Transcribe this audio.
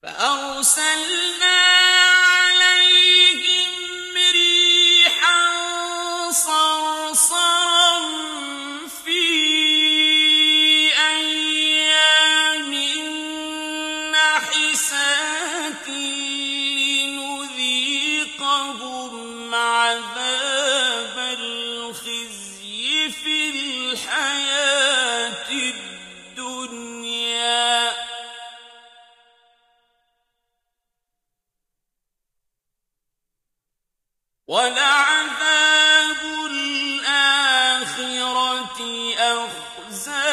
فأرسلنا عليهم ريحا صرصرا في أيام نحسات لنذيقهم عذاب الخزي في الحياة الدنيا ولعذاب الآخرة أخزى